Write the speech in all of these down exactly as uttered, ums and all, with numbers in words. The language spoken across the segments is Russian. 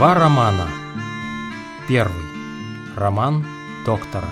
Два романа. Первый. Роман доктора.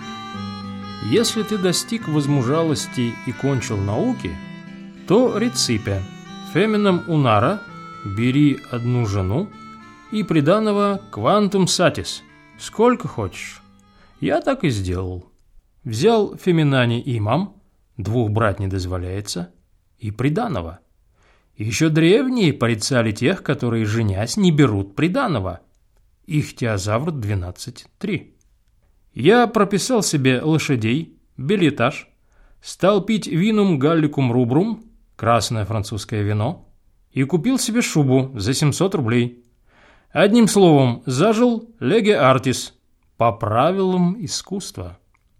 Если ты достиг возмужалости и кончил науки, то реципе феминам унара бери одну жену и приданого квантум сатис, сколько хочешь. Я так и сделал. Взял феминане имам, двух брать не дозволяется, и приданого. Еще древние порицали тех, которые, женясь, не берут приданого. Ихтиозавр двенадцать три. Я прописал себе лошадей, билетаж, стал пить винум галликум рубрум, красное французское вино, и купил себе шубу за семьсот рублей. Одним словом, зажил леге артис, по правилам искусства.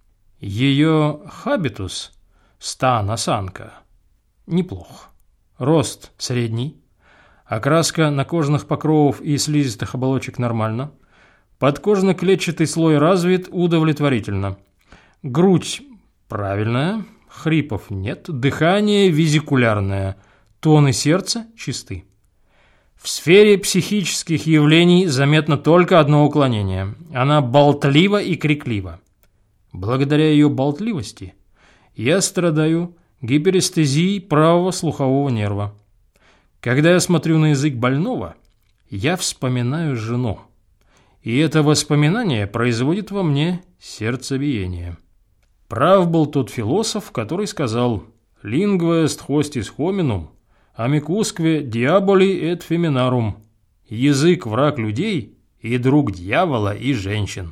Ее хабитус, стан, осанка, неплох. Рост средний, окраска накожных покровов и слизистых оболочек нормально, подкожно-клетчатый слой развит удовлетворительно, грудь правильная, хрипов нет, дыхание визикулярное, тоны сердца чисты. В сфере психических явлений заметно только одно уклонение. Она болтлива и криклива. Благодаря ее болтливости я страдаю гиперестезией правого слухового нерва. Когда я смотрю на язык больного, я вспоминаю жену. И это воспоминание производит во мне сердцебиение. Прав был тот философ, который сказал «Lingua est hostis hominum, amicusque diaboli et feminarum». Язык – враг людей и друг дьявола и женщин.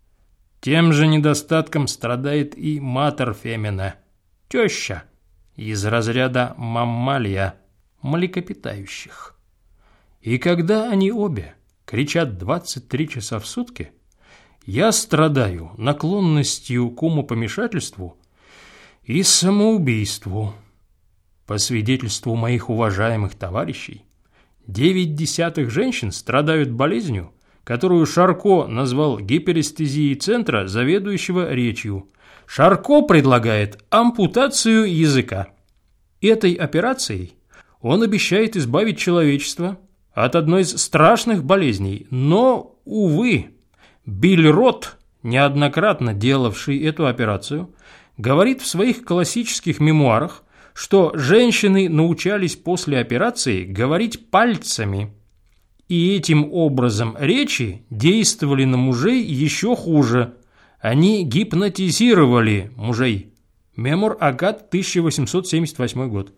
Тем же недостатком страдает и матер фемина, теща, из разряда маммалия, млекопитающих. И когда они обе кричат двадцать три часа в сутки, я страдаю наклонностью к умопомешательству и самоубийству. По свидетельству моих уважаемых товарищей, девять десятых женщин страдают болезнью, которую Шарко назвал гиперестезией центра, заведующего речью. Шарко предлагает ампутацию языка. Этой операцией он обещает избавить человечество от одной из страшных болезней. Но, увы, Бильрот, неоднократно делавший эту операцию, говорит в своих классических мемуарах, что женщины научались после операции говорить пальцами. И этим образом речи действовали на мужей еще хуже. Они гипнотизировали мужей. Мемор Агат, тысяча восемьсот семьдесят восьмой год.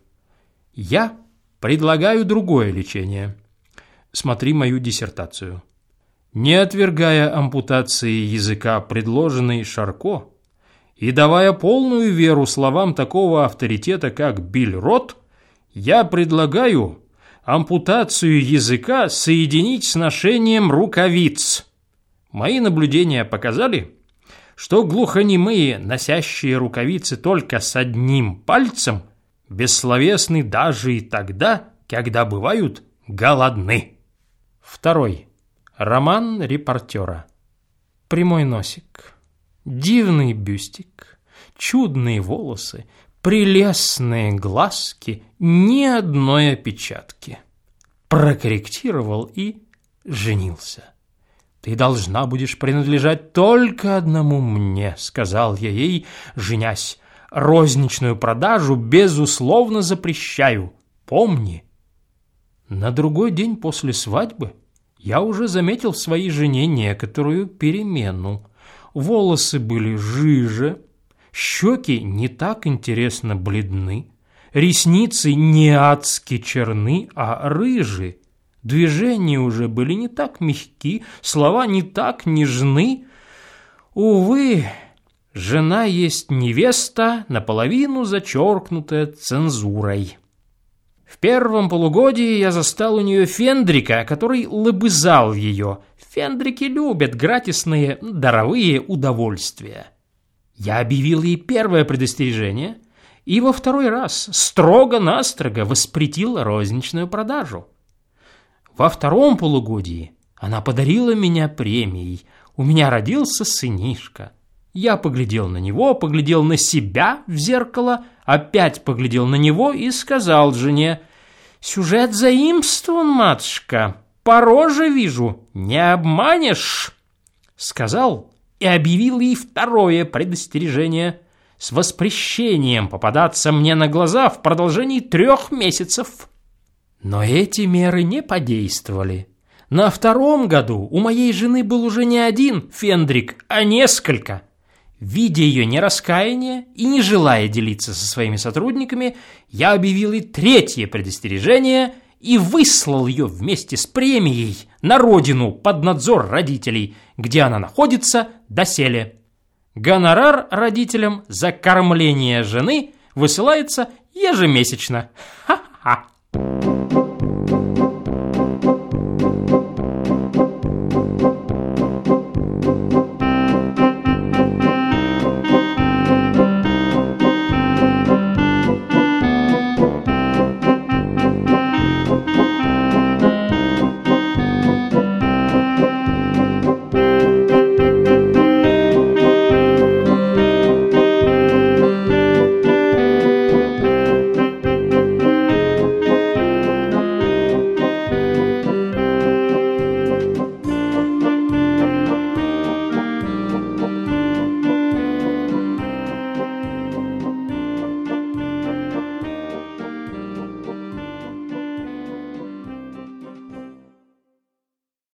Я предлагаю другое лечение. Смотри мою диссертацию. Не отвергая ампутации языка, предложенной Шарко, и давая полную веру словам такого авторитета, как Бильрот, я предлагаю ампутацию языка соединить с ношением рукавиц. Мои наблюдения показали, что глухонемые, носящие рукавицы только с одним пальцем, бессловесны даже и тогда, когда бывают голодны. Второй. Роман репортера. Прямой носик, дивный бюстик, чудные волосы, прелестные глазки, ни одной опечатки. Прокорректировал и женился. «Ты должна будешь принадлежать только одному мне», — сказал я ей, женясь. «Розничную продажу безусловно запрещаю. Помни». На другой день после свадьбы я уже заметил в своей жене некоторую перемену. Волосы были жиже, щеки не так интересно бледны, ресницы не адски черны, а рыжи. Движения уже были не так мягки, слова не так нежны. Увы, жена есть невеста, наполовину зачеркнутая цензурой. В первом полугодии я застал у нее Фендрика, который лобызал ее. Фендрики любят гратисные, даровые удовольствия. Я объявил ей первое предостережение и во второй раз строго-настрого воспретил розничную продажу. Во втором полугодии она подарила меня премией. У меня родился сынишка. Я поглядел на него, поглядел на себя в зеркало, опять поглядел на него и сказал жене: «Сюжет заимствован, матушка. по роже вижу, не обманешь!» Сказал и объявил ей второе предостережение с воспрещением попадаться мне на глаза в продолжении трех месяцев. Но эти меры не подействовали. На втором году у моей жены был уже не один фендрик, а несколько. Видя ее нераскаяние и не желая делиться со своими сотрудниками, я объявил ей третье предостережение и выслал ее вместе с премией на родину под надзор родителей, где она находится доселе. Гонорар родителям за кормление жены высылается ежемесячно. Ха-ха!